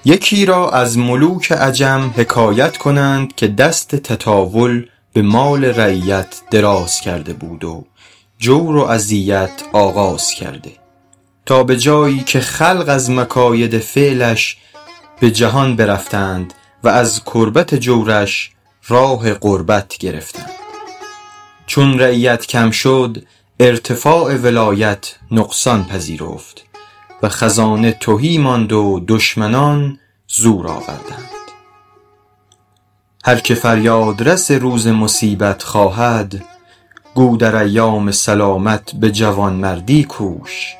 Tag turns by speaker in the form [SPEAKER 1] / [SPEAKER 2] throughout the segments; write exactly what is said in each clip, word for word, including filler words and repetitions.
[SPEAKER 1] یکی را از ملوک عجم حکایت کنند که دست تطاول به مال رعیت دراز کرده بود و جور و اذیت آغاز کرده، تا به جایی که خلق از مکاید فعلش به جهان برفتند و از کربت جورش راه قربت گرفتند. چون رعیت کم شد، ارتفاع ولایت نقصان پذیرفت و خزانه تهی ماند و دشمنان زور آوردند. هر که فریاد رس روز مصیبت خواهد، گو در ایام سلامت به جوانمردی کوش.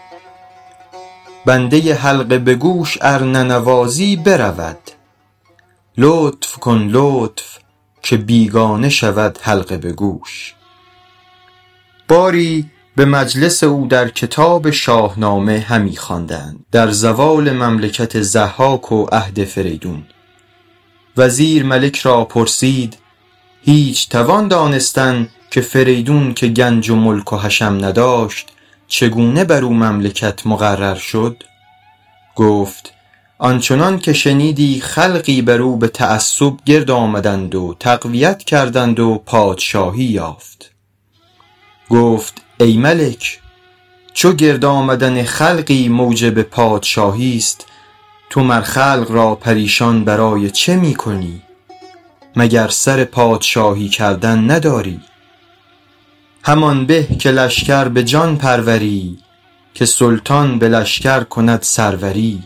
[SPEAKER 1] بنده حلقه به گوش ار ننوازی برود، لطف کن لطف که بیگانه شود حلقه به گوش. باری به مجلس او در کتاب شاهنامه همی خواندند در زوال مملکت ضحاک و عهد فریدون. وزیر ملک را پرسید: هیچ توان دانستن که فریدون که گنج و ملک و حشم نداشت چگونه بر او مملکت مقرر شد؟ گفت: آنچنان که شنیدی خلقی بر او به تعصب گرد آمدند و تقویت کردند و پادشاهی یافت. گفت: ای ملک، چو گرد آمدن خلقی موجب پادشاهی است، تو مر خلق را پریشان برای چه می کنی؟ مگر سر پادشاهی کردن نداری؟ همان به که لشکر به جان پروری، که سلطان به لشکر کند سروری.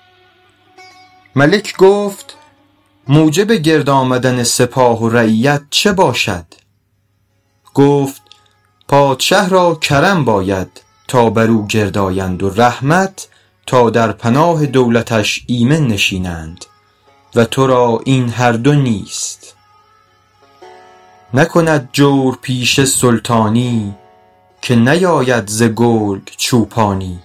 [SPEAKER 1] ملک گفت: موجب گرد آمدن سپاه و رعیت چه باشد؟ گفت: پادشه را کرم باید تا بر او گرد آیند و رحمت تا در پناه دولتش ایمن نشینند و تو را این هر دو نیست. نکند جور پیش سلطانی، که نیاید ز گرگ چوپانی.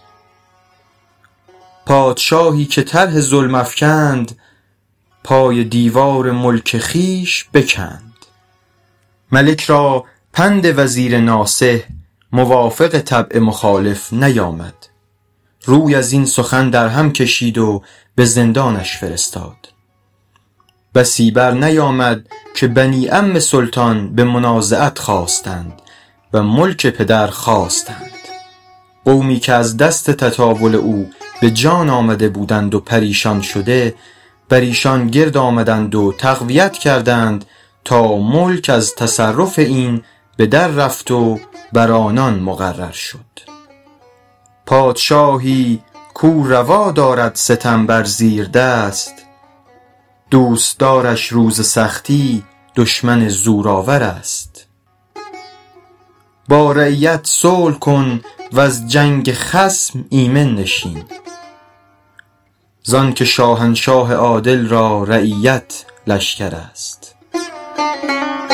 [SPEAKER 1] پادشاهی که طرح ظلم افکند، پای دیوار ملک خویش بکند. ملک را پند وزیر ناصح موافق طبع مخالف نیامد. روی از این سخن در هم کشید و به زندانش فرستاد. بسی بر نیامد که بنی عم سلطان به منازعت خواستند و ملک پدر خواستند. قومی که از دست تطاول او به جان آمده بودند و پریشان شده، بر ایشان گرد آمدند و تقویت کردند تا ملک از تصرف این به در رفت و بر آنان مقرر شد. پادشاهی کو روا دارد ستم بر زیر دست، دوستدارش روز سختی دشمن زورآور است. با رعیت صلح کن و از جنگ خصم ایمن نشین، زان که شاهنشاه عادل را رعیت لشکر است.